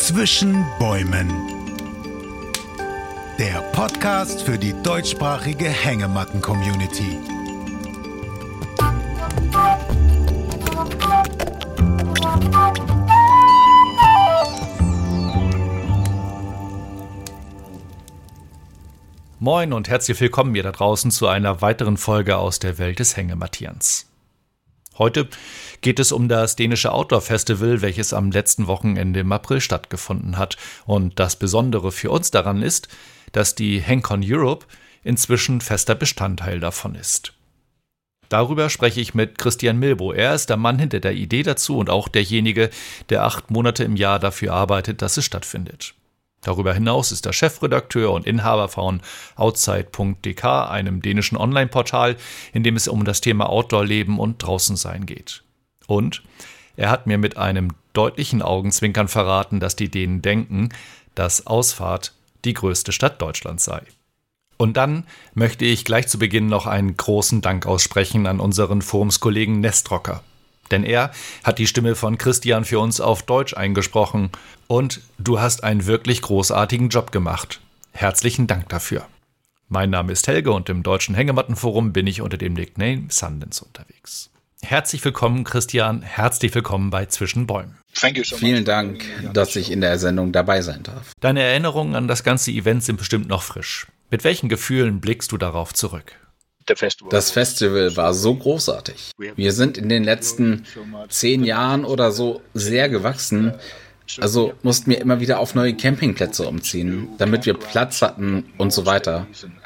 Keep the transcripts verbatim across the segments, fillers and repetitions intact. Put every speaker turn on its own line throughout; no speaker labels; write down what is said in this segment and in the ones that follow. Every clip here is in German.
Zwischen Bäumen. Der Podcast für die deutschsprachige Hängematten-Community.
Moin und herzlich willkommen ihr da draußen zu einer weiteren Folge aus der Welt des Hängemattians. Heute geht es um das dänische Outdoor Festival, welches am letzten Wochenende im April stattgefunden hat. Und das Besondere für uns daran ist, dass die HängCon Europe inzwischen fester Bestandteil davon ist. Darüber spreche ich mit Christian Milbo. Er ist der Mann hinter der Idee dazu und auch derjenige, der acht Monate im Jahr dafür arbeitet, dass es stattfindet. Darüber hinaus ist er Chefredakteur und Inhaber von outside punkt d k, einem dänischen Online-Portal, in dem es um das Thema Outdoor-Leben und Draußensein geht. Und er hat mir mit einem deutlichen Augenzwinkern verraten, dass die Dänen denken, dass Ausfahrt die größte Stadt Deutschlands sei. Und dann möchte ich gleich zu Beginn noch einen großen Dank aussprechen an unseren Forumskollegen Nestrocker. Denn er hat die Stimme von Christian für uns auf Deutsch eingesprochen und du hast einen wirklich großartigen Job gemacht. Herzlichen Dank dafür. Mein Name ist Helge und im Deutschen Hängemattenforum bin ich unter dem Nickname Sundance unterwegs. Herzlich willkommen, Christian. Herzlich willkommen bei Zwischen Bäumen.
Vielen Dank, dass ich in der Sendung dabei sein darf.
Deine Erinnerungen an das ganze Event sind bestimmt noch frisch. Mit welchen Gefühlen blickst du darauf zurück?
Das Festival war so großartig. Wir sind in den letzten zehn Jahren oder so sehr gewachsen. Also mussten wir immer wieder auf neue Campingplätze umziehen, damit wir Platz hatten und so weiter.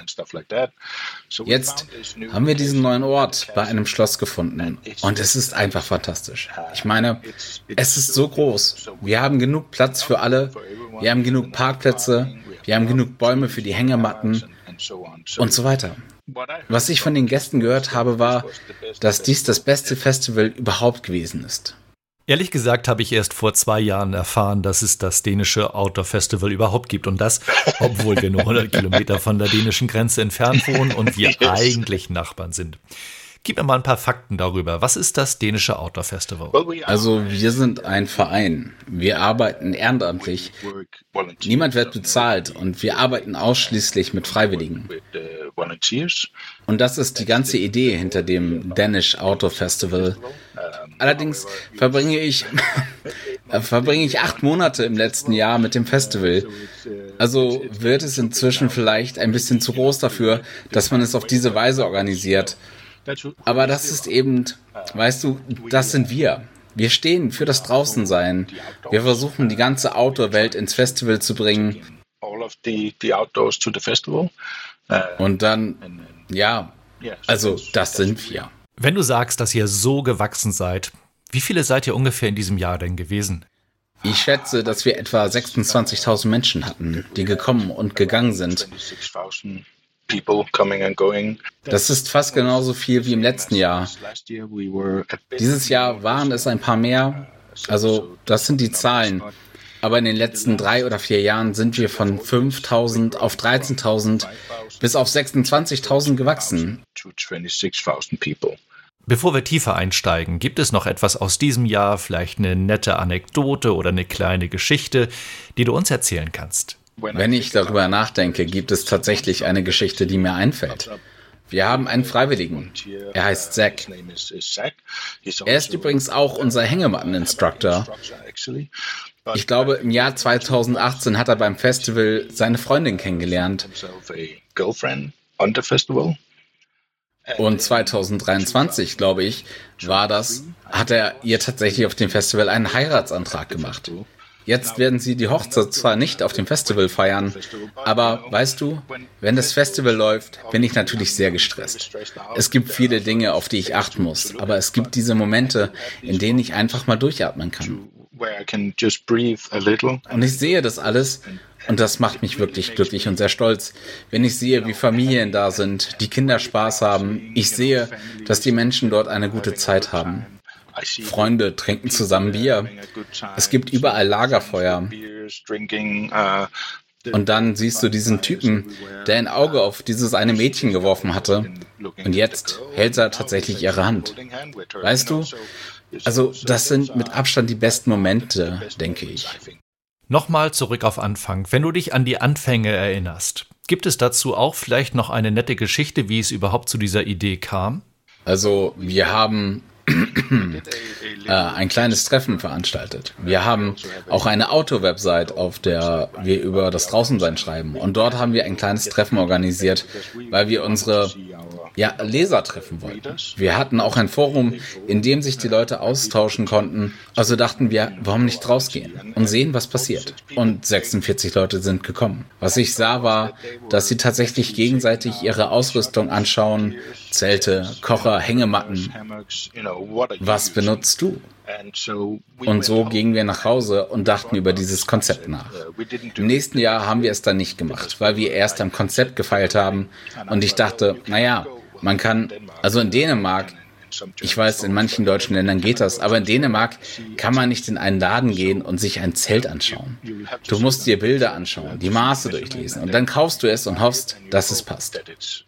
Jetzt haben wir diesen neuen Ort bei einem Schloss gefunden und es ist einfach fantastisch. Ich meine, es ist so groß. Wir haben genug Platz für alle, wir haben genug Parkplätze, wir haben genug Bäume für die Hängematten und so weiter. Was ich von den Gästen gehört habe, war, dass dies das beste Festival überhaupt gewesen ist.
Ehrlich gesagt habe ich erst vor zwei Jahren erfahren, dass es das dänische Outdoor Festival überhaupt gibt. Und das, obwohl wir nur hundert Kilometer von der dänischen Grenze entfernt wohnen und wir eigentlich Nachbarn sind. Gib mir mal ein paar Fakten darüber. Was ist das dänische Outdoor Festival?
Also wir sind ein Verein. Wir arbeiten ehrenamtlich. Niemand wird bezahlt und wir arbeiten ausschließlich mit Freiwilligen. Und das ist die ganze Idee hinter dem Danish Outdoor Festival. Allerdings verbringe ich, verbringe ich acht Monate im letzten Jahr mit dem Festival. Also wird es inzwischen vielleicht ein bisschen zu groß dafür, dass man es auf diese Weise organisiert. Aber das ist eben, weißt du, das sind wir. Wir stehen für das Draußensein. Wir versuchen, die ganze Outdoor-Welt ins Festival zu bringen. Und dann, ja, also das sind wir.
Wenn du sagst, dass ihr so gewachsen seid, wie viele seid ihr ungefähr in diesem Jahr denn gewesen?
Ich schätze, dass wir etwa sechsundzwanzigtausend Menschen hatten, die gekommen und gegangen sind. Das ist fast genauso viel wie im letzten Jahr. Dieses Jahr waren es ein paar mehr, also das sind die Zahlen. Aber in den letzten drei oder vier Jahren sind wir von fünftausend auf dreizehntausend bis auf sechsundzwanzigtausend gewachsen.
Bevor wir tiefer einsteigen, gibt es noch etwas aus diesem Jahr, vielleicht eine nette Anekdote oder eine kleine Geschichte, die du uns erzählen kannst?
Wenn ich darüber nachdenke, gibt es tatsächlich eine Geschichte, die mir einfällt. Wir haben einen Freiwilligen. Er heißt Zack. Er ist übrigens auch unser Hängematten-Instructor. Ich glaube, im Jahr zweitausendachtzehn hat er beim Festival seine Freundin kennengelernt. Und zweitausenddreiundzwanzig, glaube ich, war das, hat er ihr tatsächlich auf dem Festival einen Heiratsantrag gemacht. Jetzt werden sie die Hochzeit zwar nicht auf dem Festival feiern, aber weißt du, wenn das Festival läuft, bin ich natürlich sehr gestresst. Es gibt viele Dinge, auf die ich achten muss, aber es gibt diese Momente, in denen ich einfach mal durchatmen kann. Und ich sehe das alles und das macht mich wirklich glücklich und sehr stolz, wenn ich sehe, wie Familien da sind, die Kinder Spaß haben. Ich sehe, dass die Menschen dort eine gute Zeit haben. Freunde trinken zusammen Bier. Es gibt überall Lagerfeuer. Und dann siehst du diesen Typen, der ein Auge auf dieses eine Mädchen geworfen hatte. Und jetzt hält er tatsächlich ihre Hand. Weißt du, also das sind mit Abstand die besten Momente, denke ich.
Nochmal zurück auf Anfang. Wenn du dich an die Anfänge erinnerst, gibt es dazu auch vielleicht noch eine nette Geschichte, wie es überhaupt zu dieser Idee kam?
Also wir haben äh, ein kleines Treffen veranstaltet. Wir haben auch eine Auto-Website, auf der wir über das Draußensein schreiben. Und dort haben wir ein kleines Treffen organisiert, weil wir unsere ja, Leser treffen wollten. Wir hatten auch ein Forum, in dem sich die Leute austauschen konnten. Also dachten wir, warum nicht rausgehen und sehen, was passiert. Und sechsundvierzig Leute sind gekommen. Was ich sah, war, dass sie tatsächlich gegenseitig ihre Ausrüstung anschauen. Zelte, Kocher, Hängematten. Was benutzt du? Und so gingen wir nach Hause und dachten über dieses Konzept nach. Im nächsten Jahr haben wir es dann nicht gemacht, weil wir erst am Konzept gefeilt haben. Und ich dachte, naja, man kann, also in Dänemark, ich weiß, in manchen deutschen Ländern geht das, aber in Dänemark kann man nicht in einen Laden gehen und sich ein Zelt anschauen. Du musst dir Bilder anschauen, die Maße durchlesen und dann kaufst du es und hoffst, dass es passt.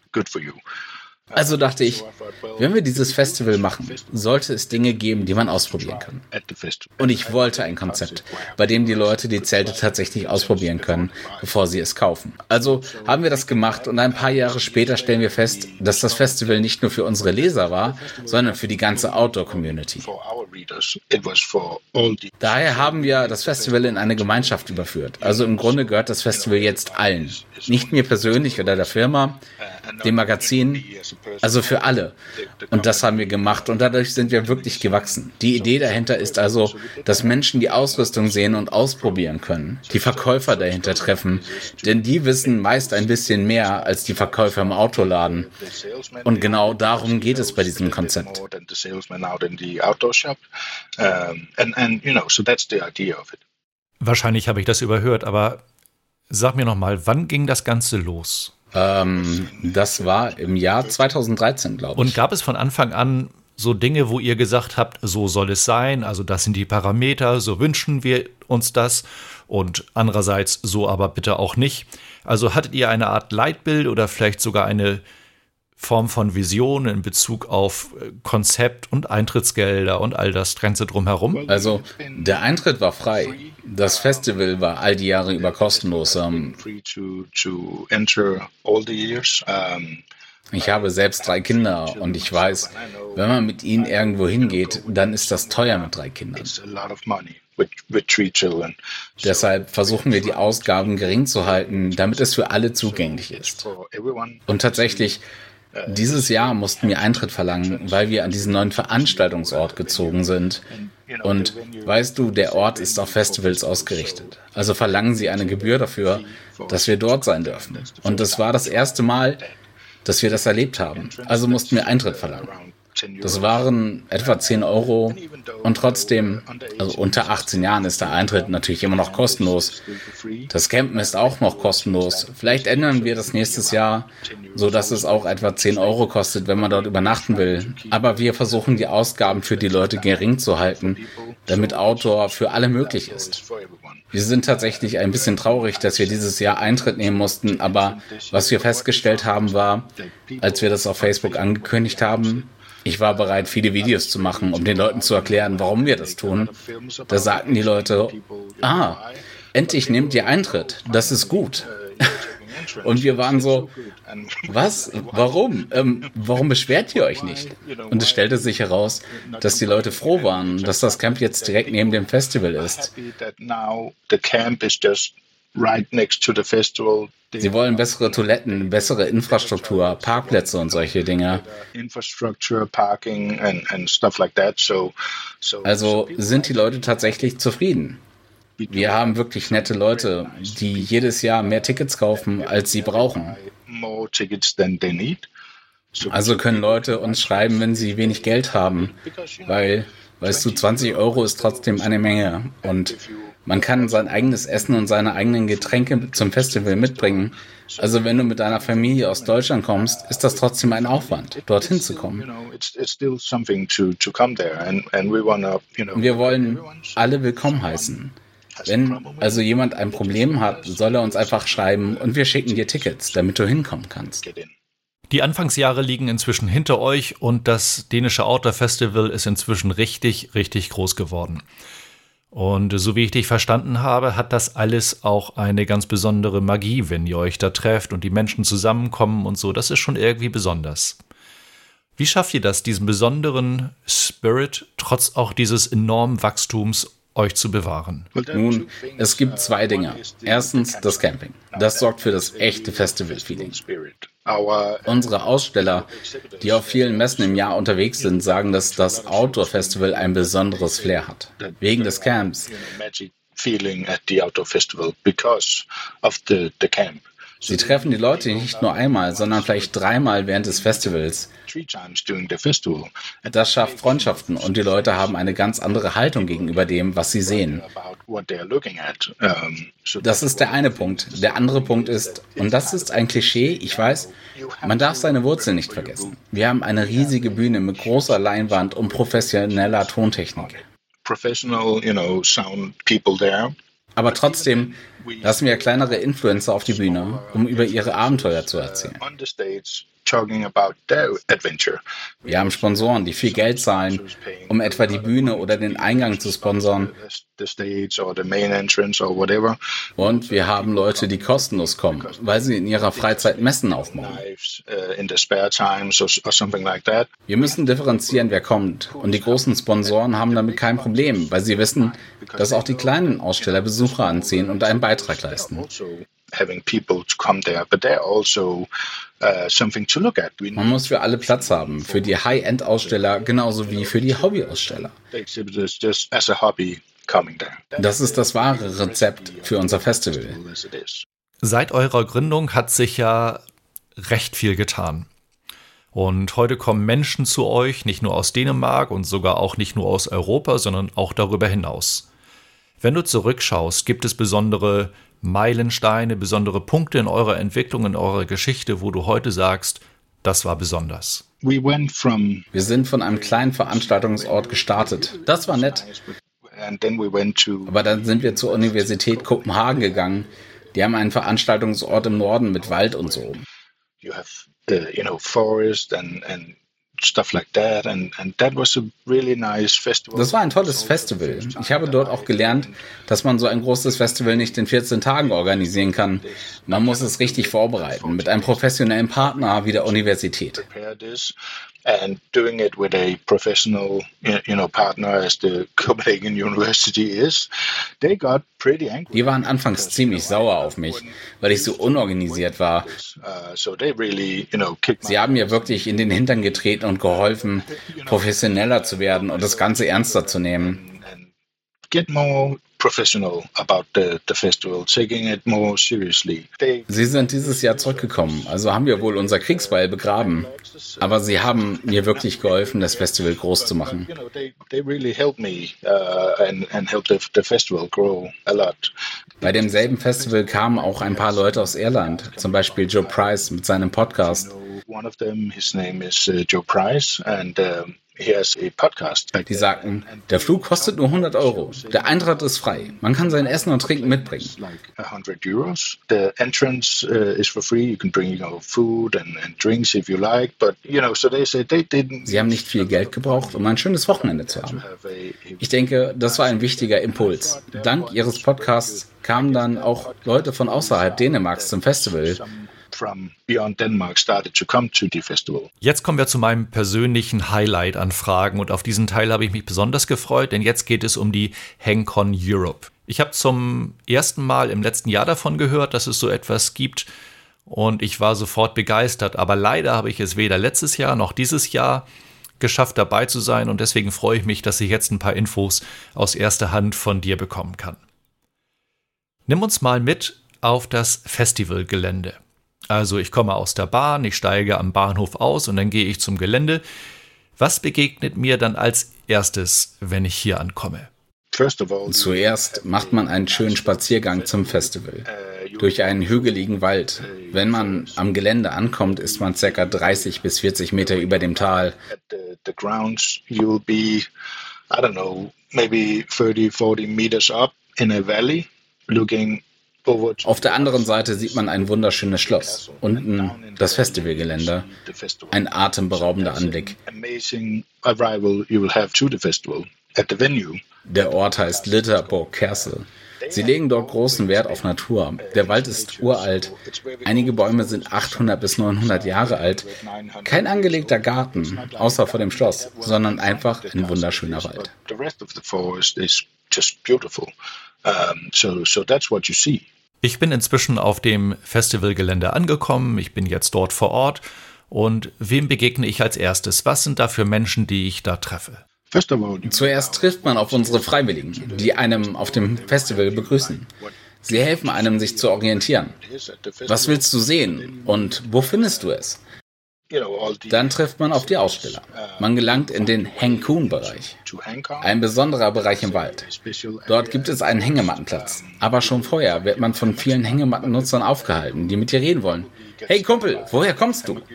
Also dachte ich, wenn wir dieses Festival machen, sollte es Dinge geben, die man ausprobieren kann. Und ich wollte ein Konzept, bei dem die Leute die Zelte tatsächlich ausprobieren können, bevor sie es kaufen. Also haben wir das gemacht und ein paar Jahre später stellen wir fest, dass das Festival nicht nur für unsere Leser war, sondern für die ganze Outdoor-Community. Daher haben wir das Festival in eine Gemeinschaft überführt. Also im Grunde gehört das Festival jetzt allen. Nicht mir persönlich oder der Firma, dem Magazin, also für alle. Und das haben wir gemacht und dadurch sind wir wirklich gewachsen. Die Idee dahinter ist also, dass Menschen die Ausrüstung sehen und ausprobieren können, die Verkäufer dahinter treffen, denn die wissen meist ein bisschen mehr als die Verkäufer im Autoladen. Und genau darum geht es bei diesem Konzept.
Wahrscheinlich habe ich das überhört, aber sag mir nochmal, wann ging das Ganze los?
Ähm, das war im Jahr zweitausenddreizehn, glaube ich.
Und gab es von Anfang an so Dinge, wo ihr gesagt habt, so soll es sein, also das sind die Parameter, so wünschen wir uns das und andererseits so aber bitte auch nicht. Also hattet ihr eine Art Leitbild oder vielleicht sogar eine Form von Vision in Bezug auf Konzept und Eintrittsgelder und all das Ganze drumherum?
Also der Eintritt war frei. Das Festival war all die Jahre über kostenlos. Ähm, ich habe selbst drei Kinder und ich weiß, wenn man mit ihnen irgendwo hingeht, dann ist das teuer mit drei Kindern. Deshalb versuchen wir die Ausgaben gering zu halten, damit es für alle zugänglich ist. Und tatsächlich, dieses Jahr mussten wir Eintritt verlangen, weil wir an diesen neuen Veranstaltungsort gezogen sind. Und weißt du, der Ort ist auf Festivals ausgerichtet. Also verlangen sie eine Gebühr dafür, dass wir dort sein dürfen. Und das war das erste Mal, dass wir das erlebt haben. Also mussten wir Eintritt verlangen. Das waren etwa zehn Euro und trotzdem, also unter achtzehn Jahren ist der Eintritt natürlich immer noch kostenlos. Das Campen ist auch noch kostenlos. Vielleicht ändern wir das nächstes Jahr, so dass es auch etwa zehn Euro kostet, wenn man dort übernachten will. Aber wir versuchen die Ausgaben für die Leute gering zu halten, damit Outdoor für alle möglich ist. Wir sind tatsächlich ein bisschen traurig, dass wir dieses Jahr Eintritt nehmen mussten, aber was wir festgestellt haben war, als wir das auf Facebook angekündigt haben, ich war bereit, viele Videos zu machen, um den Leuten zu erklären, warum wir das tun. Da sagten die Leute, ah, endlich nehmt ihr Eintritt, das ist gut. Und wir waren so, was? Warum? Ähm, warum beschwert ihr euch nicht? Und es stellte sich heraus, dass die Leute froh waren, dass das Camp jetzt direkt neben dem Festival ist. Sie wollen bessere Toiletten, bessere Infrastruktur, Parkplätze und solche Dinge. Also sind die Leute tatsächlich zufrieden. Wir haben wirklich nette Leute, die jedes Jahr mehr Tickets kaufen, als sie brauchen. Also können Leute uns schreiben, wenn sie wenig Geld haben, weil, weißt du, zwanzig Euro ist trotzdem eine Menge und man kann sein eigenes Essen und seine eigenen Getränke zum Festival mitbringen. Also wenn du mit deiner Familie aus Deutschland kommst, ist das trotzdem ein Aufwand, dorthin zu kommen. Wir wollen alle willkommen heißen. Wenn also jemand ein Problem hat, soll er uns einfach schreiben und wir schicken dir Tickets, damit du hinkommen kannst.
Die Anfangsjahre liegen inzwischen hinter euch und das dänische Outdoor Festival ist inzwischen richtig, richtig groß geworden. Und so wie ich dich verstanden habe, hat das alles auch eine ganz besondere Magie, wenn ihr euch da trefft und die Menschen zusammenkommen und so. Das ist schon irgendwie besonders. Wie schafft ihr das, diesen besonderen Spirit, trotz auch dieses enormen Wachstums, euch zu bewahren?
Nun, es gibt zwei Dinge. Erstens das Camping. Das sorgt für das echte Festival-Feeling. Unsere Aussteller, die auf vielen Messen im Jahr unterwegs sind, sagen, dass das Outdoor-Festival ein besonderes Flair hat. Wegen des Camps. Sie treffen die Leute nicht nur einmal, sondern vielleicht dreimal während des Festivals. Das schafft Freundschaften und die Leute haben eine ganz andere Haltung gegenüber dem, was sie sehen. Das ist der eine Punkt. Der andere Punkt ist, und das ist ein Klischee, ich weiß, man darf seine Wurzeln nicht vergessen. Wir haben eine riesige Bühne mit großer Leinwand und professioneller Tontechnik.
Professional, you know, sound people there.
Aber trotzdem lassen wir kleinere Influencer auf die Bühne, um über ihre Abenteuer zu erzählen. Wir haben Sponsoren, die viel Geld zahlen, um etwa die Bühne oder den Eingang zu sponsern. Und wir haben Leute, die kostenlos kommen, weil sie in ihrer Freizeit Messen aufbauen. Wir müssen differenzieren, wer kommt. Und die großen Sponsoren haben damit kein Problem, weil sie wissen, dass auch die kleinen Aussteller Besucher anziehen und einen Beitrag leisten. Man muss für alle Platz haben, für die High-End-Aussteller genauso wie für die Hobby-Aussteller. Das ist das wahre Rezept für unser Festival.
Seit eurer Gründung hat sich ja recht viel getan. Und heute kommen Menschen zu euch, nicht nur aus Dänemark und sogar auch nicht nur aus Europa, sondern auch darüber hinaus. Wenn du zurückschaust, gibt es besondere Meilensteine, besondere Punkte in eurer Entwicklung, in eurer Geschichte, wo du heute sagst, das war besonders?
Wir sind von einem kleinen Veranstaltungsort gestartet. Das war nett. Aber dann sind wir zur Universität Kopenhagen gegangen. Die haben einen Veranstaltungsort im Norden mit Wald und so.
You have, uh, you know, forest and, and stuff like that, and and that was a really nice festival.
Das war ein tolles Festival. Ich habe dort auch gelernt, dass man so ein großes Festival nicht in vierzehn Tagen organisieren kann. Man muss es richtig vorbereiten, mit einem professionellen Partner wie der Universität.
And doing it with a professional, you know, partner as the Copenhagen University is, they got pretty angry.
Die waren anfangs ziemlich sauer auf mich, weil ich so unorganisiert war. Sie haben mir wirklich in den Hintern getreten und geholfen, professioneller zu werden und das Ganze ernster zu nehmen.
Get more professional about the, the festival, taking it more seriously.
Sie sind dieses Jahr zurückgekommen, also haben wir wohl unser Kriegsbeil begraben. Aber sie haben mir wirklich geholfen, das Festival groß zu machen. Bei demselben Festival kamen auch ein paar Leute aus Irland, zum Beispiel Joe Price mit seinem Podcast.
One of them, his name is uh, Joe Price, and uh, he has a podcast.
Die sagten, der Flug kostet nur hundert Euro. Der Eintritt ist frei. Man kann sein Essen und Trinken mitbringen.
one hundred euros. The entrance uh, is for free. You can bring, you know, food and, and drinks if you like. But you know, so they said they didn't.
Sie haben nicht viel Geld gebraucht, um ein schönes Wochenende zu haben. Ich denke, das war ein wichtiger Impuls. Dank ihres Podcasts kamen dann auch Leute von außerhalb Dänemarks zum Festival.
From beyond Denmark started to come to the festival.
Jetzt kommen wir zu meinem persönlichen Highlight an Fragen und auf diesen Teil habe ich mich besonders gefreut, denn jetzt geht es um die HangCon Europe. Ich habe zum ersten Mal im letzten Jahr davon gehört, dass es so etwas gibt und ich war sofort begeistert, aber leider habe ich es weder letztes Jahr noch dieses Jahr geschafft, dabei zu sein und deswegen freue ich mich, dass ich jetzt ein paar Infos aus erster Hand von dir bekommen kann. Nimm uns mal mit auf das Festivalgelände. Also ich komme aus der Bahn, ich steige am Bahnhof aus und dann gehe ich zum Gelände. Was begegnet mir dann als erstes, wenn ich hier ankomme?
Zuerst macht man einen schönen Spaziergang zum Festival durch einen hügeligen Wald. Wenn man am Gelände ankommt, ist man ca. dreißig bis vierzig Meter über dem Tal.
The grounds you'll be, I don't know, maybe thirty, forty meters up in a valley, looking.
Auf der anderen Seite sieht man ein wunderschönes Schloss. Unten das Festivalgelände. Ein atemberaubender Anblick. Der Ort heißt Litterburg Castle. Sie legen dort großen Wert auf Natur. Der Wald ist uralt. Einige Bäume sind achthundert bis neunhundert Jahre alt. Kein angelegter Garten, außer vor dem Schloss, sondern einfach ein wunderschöner Wald.
Ich bin inzwischen auf dem Festivalgelände angekommen. Ich bin jetzt dort vor Ort. Und wem begegne ich als erstes? Was sind da für Menschen, die ich da treffe?
Zuerst trifft man auf unsere Freiwilligen, die einem auf dem Festival begrüßen. Sie helfen einem, sich zu orientieren. Was willst du sehen und wo findest du es? Dann trifft man auf die Aussteller. Man gelangt in den Hang-Kun-Bereich, ein besonderer Bereich im Wald. Dort gibt es einen Hängemattenplatz. Aber schon vorher wird man von vielen Hängematten-Nutzern aufgehalten, die mit dir reden wollen. Hey Kumpel, woher kommst du?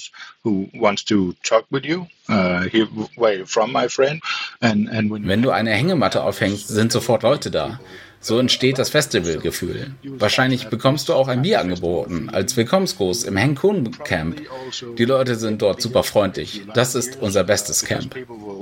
Wenn du eine Hängematte aufhängst, sind sofort Leute da. So entsteht das Festivalgefühl. Wahrscheinlich bekommst du auch ein Bier angeboten, als Willkommensgruß im Hang-Kun Camp. Die Leute sind dort super freundlich. Das ist unser bestes Camp.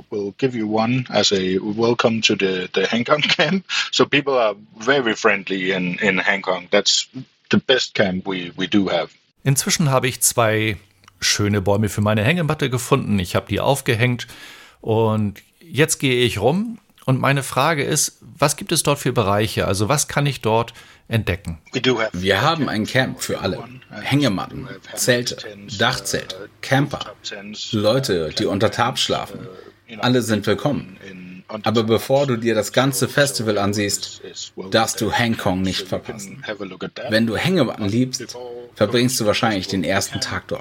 Inzwischen habe ich zwei schöne Bäume für meine Hängematte gefunden. Ich habe die aufgehängt und jetzt gehe ich rum. Und meine Frage ist, was gibt es dort für Bereiche? Also was kann ich dort entdecken?
Wir haben ein Camp für alle. Hängematten, Zelte, Dachzelte, Camper, Leute, die unter Tarp schlafen. Alle sind willkommen. Aber bevor du dir das ganze Festival ansiehst, darfst du Hangkong nicht verpassen. Wenn du Hängematten liebst, verbringst du wahrscheinlich den ersten Tag dort.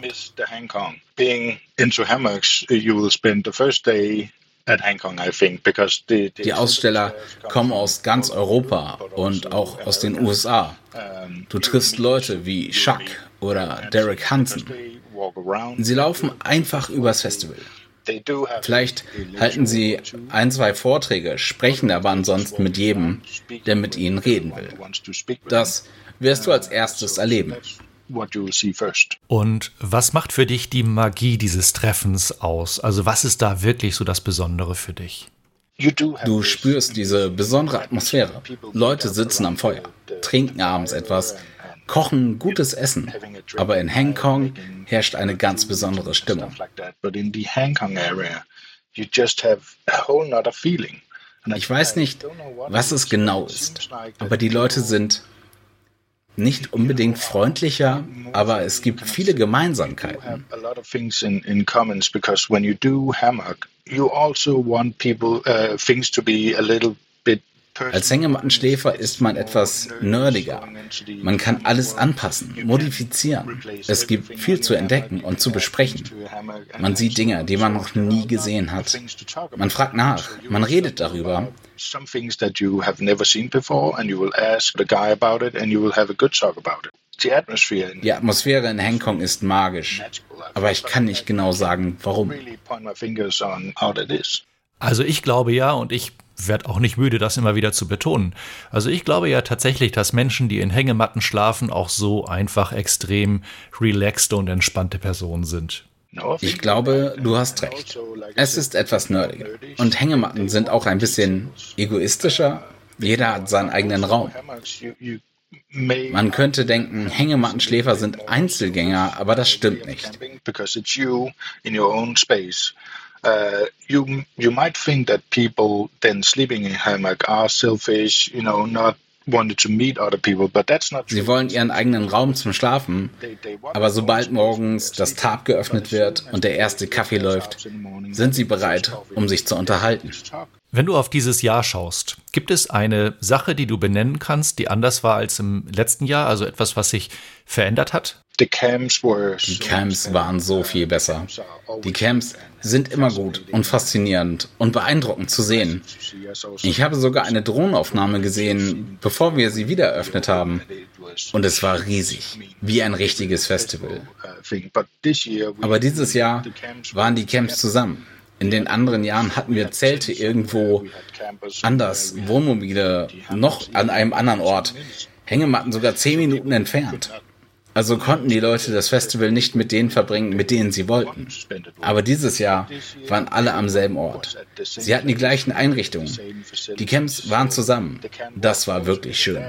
Die Aussteller kommen aus ganz Europa und auch aus den U S A. Du triffst Leute wie Chuck oder Derek Hansen. Sie laufen einfach übers Festival. Vielleicht halten sie ein, zwei Vorträge, sprechen aber ansonsten mit jedem, der mit ihnen reden will. Das wirst du als erstes erleben.
Und was macht für dich die Magie dieses Treffens aus? Also was ist da wirklich so das Besondere für dich?
Du spürst diese besondere Atmosphäre. Leute sitzen am Feuer, trinken abends etwas, kochen gutes Essen. Aber in Hangkong herrscht eine ganz besondere Stimmung. Ich weiß nicht, was es genau ist, aber die Leute sind nicht unbedingt freundlicher, aber es gibt viele Gemeinsamkeiten. Als Hängemattenschläfer ist man etwas nerdiger. Man kann alles anpassen, modifizieren. Es gibt viel zu entdecken und zu besprechen. Man sieht Dinge, die man noch nie gesehen hat. Man fragt nach, man redet darüber. Die Atmosphäre in Hangkong ist magisch, aber ich kann nicht genau sagen, warum.
Also ich glaube ja, und ich werde auch nicht müde, das immer wieder zu betonen. Also ich glaube ja tatsächlich, dass Menschen, die in Hängematten schlafen, auch so einfach extrem relaxte und entspannte Personen sind.
Ich glaube, du hast recht. Es ist etwas nerdiger. Und Hängematten sind auch ein bisschen egoistischer. Jeder hat seinen eigenen Raum. Man könnte denken, Hängemattenschläfer sind Einzelgänger, aber das stimmt nicht.
Uh, you you might think that people then sleeping in hammock are selfish, you know, not wanted to meet other people, but that's not true.
Sie wollen ihren eigenen Raum zum Schlafen, aber sobald morgens das Tarp geöffnet wird und der erste Kaffee läuft, sind sie bereit, um sich zu unterhalten.
Wenn du auf dieses Jahr schaust, gibt es eine Sache, die du benennen kannst, die anders war als im letzten Jahr, also etwas, was sich verändert hat?
Die Camps waren so viel besser. Die Camps sind immer gut und faszinierend und beeindruckend zu sehen. Ich habe sogar eine Drohnenaufnahme gesehen, bevor wir sie wieder eröffnet haben. Und es war riesig, wie ein richtiges Festival. Aber dieses Jahr waren die Camps zusammen. In den anderen Jahren hatten wir Zelte irgendwo anders, Wohnmobile noch an einem anderen Ort, Hängematten sogar zehn Minuten entfernt. Also konnten die Leute das Festival nicht mit denen verbringen, mit denen sie wollten. Aber dieses Jahr waren alle am selben Ort. Sie hatten die gleichen Einrichtungen. Die Camps waren zusammen. Das war wirklich schön.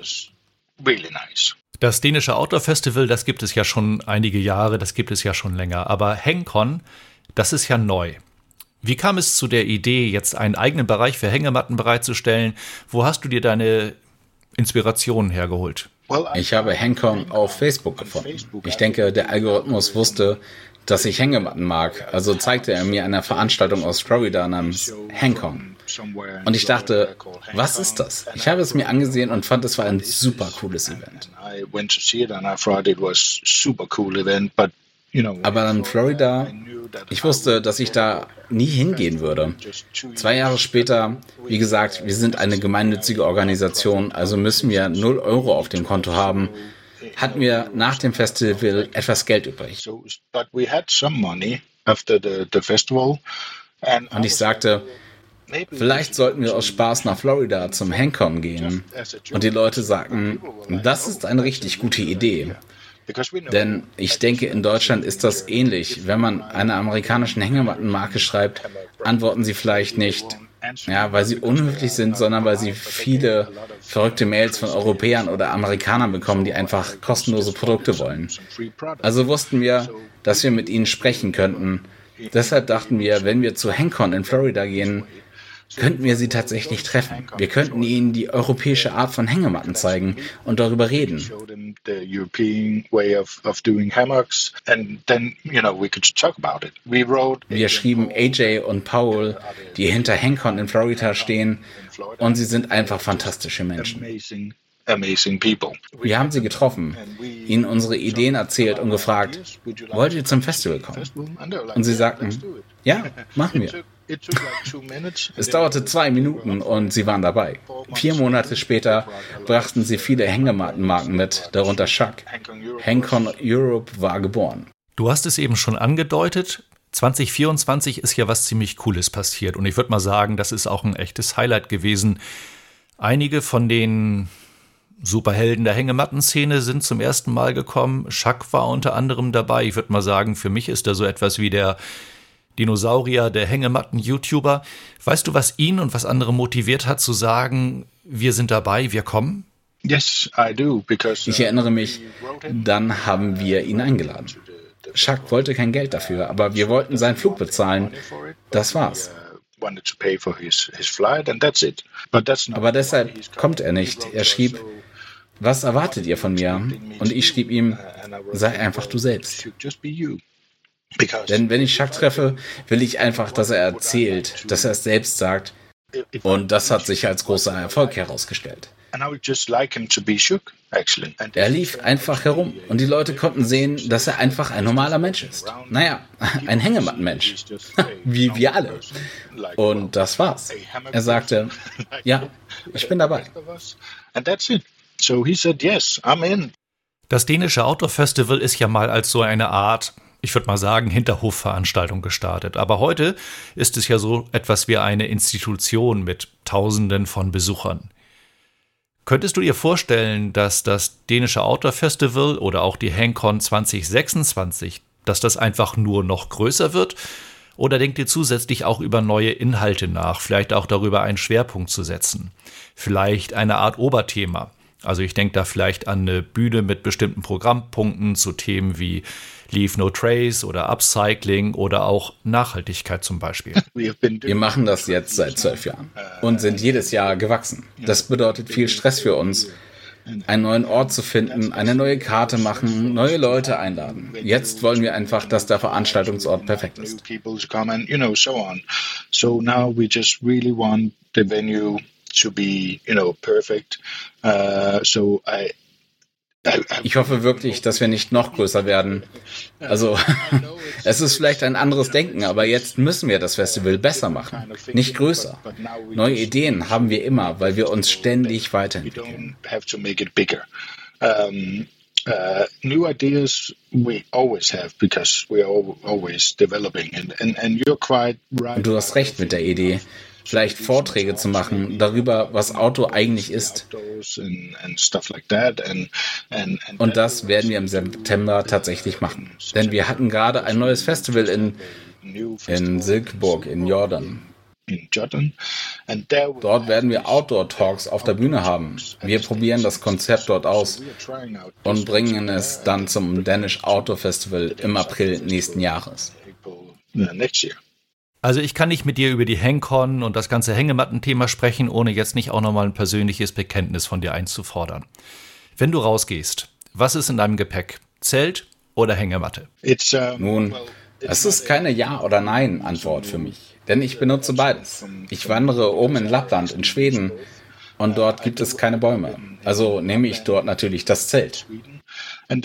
Das dänische Outdoor Festival, das gibt es ja schon einige Jahre, das gibt es ja schon länger. Aber HängCon, das ist ja neu. Wie kam es zu der Idee, jetzt einen eigenen Bereich für Hängematten bereitzustellen? Wo hast du dir deine Inspirationen hergeholt?
Ich habe HängCon auf Facebook gefunden. Ich denke, der Algorithmus wusste, dass ich Hängematten mag. Also zeigte er mir eine Veranstaltung aus Florida namens HängCon. Und ich dachte, was ist das? Ich habe es mir angesehen und fand, es war ein super cooles Event. Aber dann Florida, ich wusste, dass ich da nie hingehen würde. Zwei Jahre später, wie gesagt, wir sind eine gemeinnützige Organisation, also müssen wir null Euro auf dem Konto haben, hatten wir nach dem Festival etwas Geld übrig. Und ich sagte, vielleicht sollten wir aus Spaß nach Florida zum HängCon gehen. Und die Leute sagten, das ist eine richtig gute Idee. Denn ich denke, in Deutschland ist das ähnlich. Wenn man einer amerikanischen Hängemattenmarke schreibt, antworten sie vielleicht nicht, ja, weil sie unhöflich sind, sondern weil sie viele verrückte Mails von Europäern oder Amerikanern bekommen, die einfach kostenlose Produkte wollen. Also wussten wir, dass wir mit ihnen sprechen könnten. Deshalb dachten wir, wenn wir zu HängCon in Florida gehen, könnten wir sie tatsächlich treffen. Wir könnten ihnen die europäische Art von Hängematten zeigen und darüber reden. Wir schrieben A J und Paul, die hinter HängCon in Florida stehen, und sie sind einfach fantastische Menschen. Wir haben sie getroffen, ihnen unsere Ideen erzählt und gefragt, wollt ihr zum Festival kommen? Und sie sagten, ja, machen wir. Es dauerte zwei Minuten und sie waren dabei. Vier Monate später brachten sie viele Hängemattenmarken mit, darunter Schuck. HängCon Europe war geboren.
Du hast es eben schon angedeutet, zwanzig vierundzwanzig ist ja was ziemlich Cooles passiert. Und ich würde mal sagen, das ist auch ein echtes Highlight gewesen. Einige von den Superhelden der Hängematten-Szene sind zum ersten Mal gekommen. Schuck war unter anderem dabei. Ich würde mal sagen, für mich ist er so etwas wie der Dinosaurier der Hängematten-YouTuber. Weißt du, was ihn und was andere motiviert hat, zu sagen, wir sind dabei, wir kommen?
Yes, I do, because, uh, ich erinnere mich, dann haben wir ihn eingeladen. Schuck wollte kein Geld dafür, aber wir wollten seinen Flug bezahlen. Das war's. Aber deshalb kommt er nicht. Er schrieb, was erwartet ihr von mir? Und ich schrieb ihm, sei einfach du selbst. Denn wenn ich Schuck treffe, will ich einfach, dass er erzählt, dass er es selbst sagt. Und das hat sich als großer Erfolg herausgestellt. Er lief einfach herum und die Leute konnten sehen, dass er einfach ein normaler Mensch ist. Naja, ein Hängemattenmensch. Wie wir alle. Und das war's. Er sagte, ja, ich bin dabei.
Das dänische Outdoor Festival ist ja mal als so eine Art, ich würde mal sagen, Hinterhofveranstaltung gestartet. Aber heute ist es ja so etwas wie eine Institution mit Tausenden von Besuchern. Könntest du dir vorstellen, dass das dänische Outdoor Festival oder auch die HängCon zwanzig sechsundzwanzig, dass das einfach nur noch größer wird? Oder denkt ihr zusätzlich auch über neue Inhalte nach, vielleicht auch darüber einen Schwerpunkt zu setzen? Vielleicht eine Art Oberthema. Also ich denke da vielleicht an eine Bühne mit bestimmten Programmpunkten zu Themen wie Leave No Trace oder Upcycling oder auch Nachhaltigkeit zum Beispiel.
Wir machen das jetzt seit zwölf Jahren und sind jedes Jahr gewachsen. Das bedeutet viel Stress für uns, einen neuen Ort zu finden, eine neue Karte machen, neue Leute einladen. Jetzt wollen wir einfach, dass der Veranstaltungsort perfekt ist.
So now we just really want the venue to be, you know, perfect. Uh, so I
Ich hoffe wirklich, dass wir nicht noch größer werden. Also, es ist vielleicht ein anderes Denken, aber jetzt müssen wir das Festival besser machen, nicht größer. Neue Ideen haben wir immer, weil wir uns ständig weiterentwickeln.
Uh, new ideas we always have because we are always developing and, and, and you're quite right.
Und du hast recht mit der Idee. vielleicht Vorträge zu machen darüber, was Auto eigentlich ist. Und das werden wir im September tatsächlich machen. Denn wir hatten gerade ein neues Festival in, in Silkeborg in Jordan. Dort werden wir Outdoor-Talks auf der Bühne haben. Wir probieren das Konzept dort aus und bringen es dann zum Danish Auto Festival im April nächsten Jahres.
Also ich kann nicht mit dir über die HangCon und das ganze Hängematten-Thema sprechen, ohne jetzt nicht auch nochmal ein persönliches Bekenntnis von dir einzufordern. Wenn du rausgehst, was ist in deinem Gepäck? Zelt oder Hängematte?
Nun, das ist keine Ja- oder Nein-Antwort für mich. Denn ich benutze beides. Ich wandere oben in Lappland in Schweden und dort gibt es keine Bäume. Also nehme ich dort natürlich das Zelt. In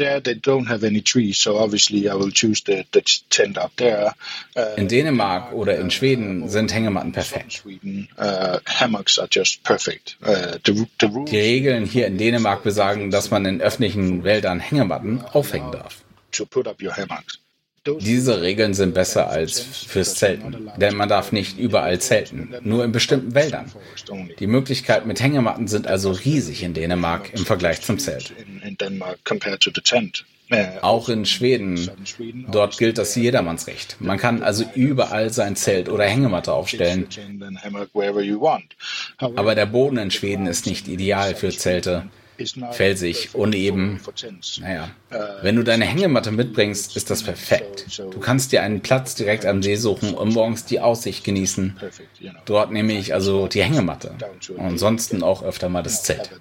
Dänemark oder in Schweden sind Hängematten perfekt. Die Regeln hier in Dänemark besagen, dass man in öffentlichen Wäldern Hängematten aufhängen darf. Diese Regeln sind besser als fürs Zelten, denn man darf nicht überall zelten, nur in bestimmten Wäldern. Die Möglichkeiten mit Hängematten sind also riesig in Dänemark im Vergleich zum Zelt. Auch in Schweden, dort gilt das Jedermannsrecht. Man kann also überall sein Zelt oder Hängematte aufstellen. Aber der Boden in Schweden ist nicht ideal für Zelte. Felsig, uneben. Naja, wenn du deine Hängematte mitbringst, ist das perfekt. Du kannst dir einen Platz direkt am See suchen und morgens die Aussicht genießen. Dort nehme ich also die Hängematte und ansonsten auch öfter mal das Zelt.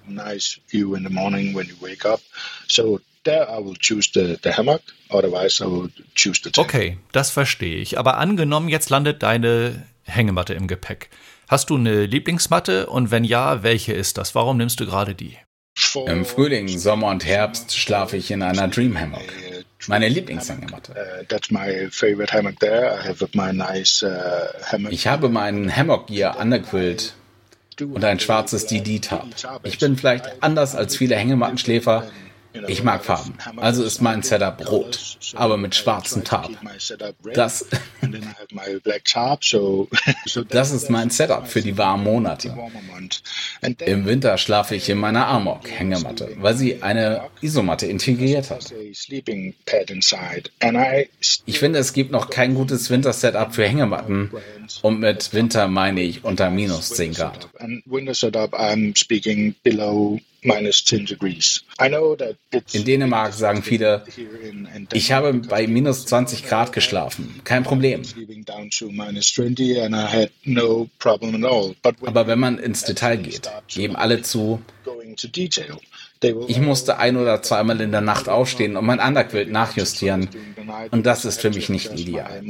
Okay, das verstehe ich. Aber angenommen, jetzt landet deine Hängematte im Gepäck. Hast du eine Lieblingsmatte und wenn ja, welche ist das? Warum nimmst du gerade die?
Im Frühling, Sommer und Herbst schlafe ich in einer Dream Hammock. Meine Lieblingshängematte. Ich habe meinen Hammock Gear Underquilt und ein schwarzes D D-Tab. Ich bin vielleicht anders als viele Hängemattenschläfer. Ich mag Farben, also ist mein Setup rot, aber mit schwarzem Tab. Das, das ist mein Setup für die warmen Monate. Im Winter schlafe ich in meiner Amok-Hängematte, weil sie eine Isomatte integriert hat. Ich finde, es gibt noch kein gutes Winter-Setup für Hängematten und mit Winter meine ich unter minus zehn Grad. In Dänemark sagen viele, ich habe bei minus zwanzig Grad geschlafen. Kein Problem. Aber wenn man ins Detail geht, geben alle zu, ich musste ein- oder zweimal in der Nacht aufstehen und mein Underquilt nachjustieren. Und das ist für mich nicht ideal.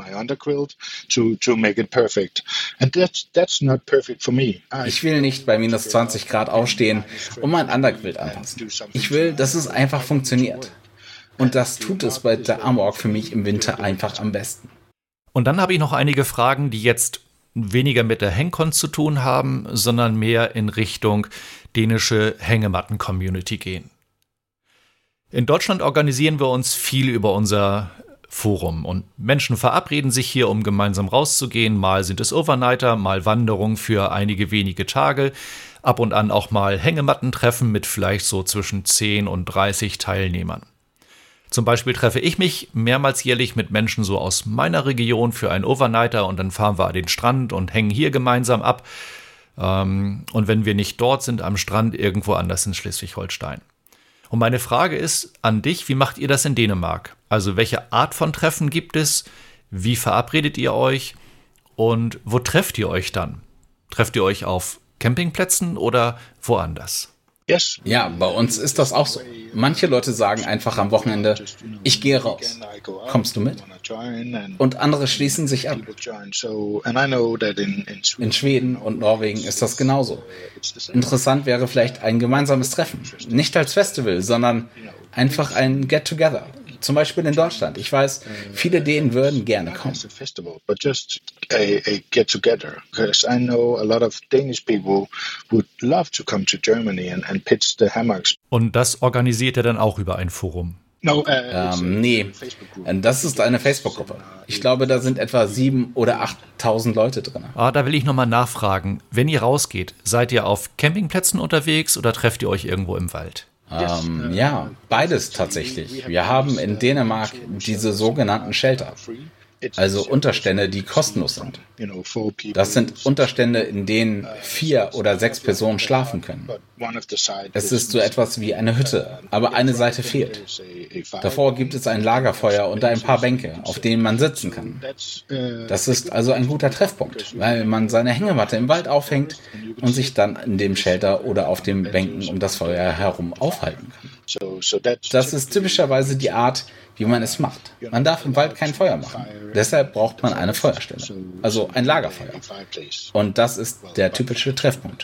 Ich will nicht bei minus zwanzig Grad aufstehen und mein Underquilt anpassen. Ich will, dass es einfach funktioniert. Und das tut es bei der Amok für mich im Winter einfach am besten.
Und dann habe ich noch einige Fragen, die jetzt weniger mit der HangCon zu tun haben, sondern mehr in Richtung dänische Hängematten-Community gehen. In Deutschland organisieren wir uns viel über unser Forum und Menschen verabreden sich hier, um gemeinsam rauszugehen. Mal sind es Overnighter, mal Wanderungen für einige wenige Tage, ab und an auch mal Hängemattentreffen mit vielleicht so zwischen zehn und dreißig Teilnehmern. Zum Beispiel treffe ich mich mehrmals jährlich mit Menschen so aus meiner Region für einen Overnighter und dann fahren wir an den Strand und hängen hier gemeinsam ab. Und wenn wir nicht dort sind, am Strand irgendwo anders in Schleswig-Holstein. Und meine Frage ist an dich, wie macht ihr das in Dänemark? Also welche Art von Treffen gibt es? Wie verabredet ihr euch? Und wo trefft ihr euch dann? Trefft ihr euch auf Campingplätzen oder woanders?
Ja, bei uns ist das auch so. Manche Leute sagen einfach am Wochenende, ich gehe raus. Kommst du mit? Und andere schließen sich an. In Schweden und Norwegen ist das genauso. Interessant wäre vielleicht ein gemeinsames Treffen. Nicht als Festival, sondern einfach ein Get-Together. Zum Beispiel in Deutschland. Ich weiß, viele Dänen würden gerne kommen.
Und das organisiert ihr dann auch über ein Forum?
No, uh, ähm, nee, das ist eine Facebook-Gruppe. Ich glaube, da sind etwa sieben oder achttausend Leute drin.
Ah, da will ich nochmal nachfragen. Wenn ihr rausgeht, seid ihr auf Campingplätzen unterwegs oder trefft ihr euch irgendwo im Wald?
Ähm, ja, beides tatsächlich. Wir haben in Dänemark diese sogenannten Shelter. Also Unterstände, die kostenlos sind. Das sind Unterstände, in denen vier oder sechs Personen schlafen können. Es ist so etwas wie eine Hütte, aber eine Seite fehlt. Davor gibt es ein Lagerfeuer und ein paar Bänke, auf denen man sitzen kann. Das ist also ein guter Treffpunkt, weil man seine Hängematte im Wald aufhängt und sich dann in dem Shelter oder auf den Bänken um das Feuer herum aufhalten kann. Das ist typischerweise die Art, wie man es macht. Man darf im Wald kein Feuer machen. Deshalb braucht man eine Feuerstelle, also ein Lagerfeuer. Und das ist der typische Treffpunkt.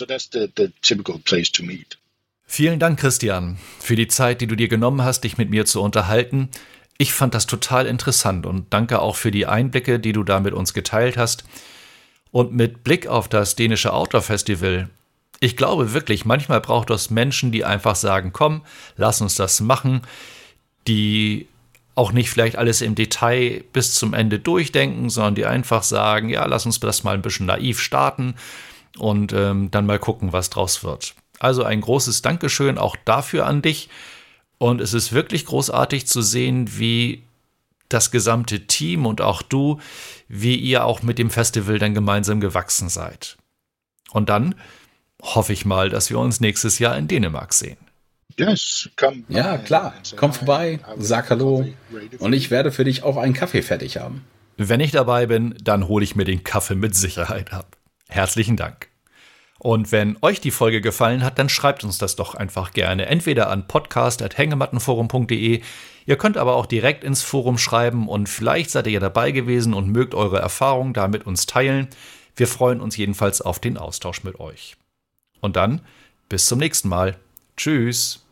Vielen Dank, Christian, für die Zeit, die du dir genommen hast, dich mit mir zu unterhalten. Ich fand das total interessant und danke auch für die Einblicke, die du da mit uns geteilt hast. Und mit Blick auf das dänische Outdoor Festival, ich glaube wirklich, manchmal braucht es Menschen, die einfach sagen, komm, lass uns das machen, die auch nicht vielleicht alles im Detail bis zum Ende durchdenken, sondern die einfach sagen, ja, lass uns das mal ein bisschen naiv starten und ähm, dann mal gucken, was draus wird. Also ein großes Dankeschön auch dafür an dich. Und es ist wirklich großartig zu sehen, wie das gesamte Team und auch du, wie ihr auch mit dem Festival dann gemeinsam gewachsen seid. Und dann hoffe ich mal, dass wir uns nächstes Jahr in Dänemark sehen.
Ja, klar. Komm vorbei, sag Hallo und ich werde für dich auch einen Kaffee fertig haben.
Wenn ich dabei bin, dann hole ich mir den Kaffee mit Sicherheit ab. Herzlichen Dank. Und wenn euch die Folge gefallen hat, dann schreibt uns das doch einfach gerne. Entweder an podcast at hängemattenforum punkt de. Ihr könnt aber auch direkt ins Forum schreiben und vielleicht seid ihr ja dabei gewesen und mögt eure Erfahrungen da mit uns teilen. Wir freuen uns jedenfalls auf den Austausch mit euch. Und dann bis zum nächsten Mal. Tschüss.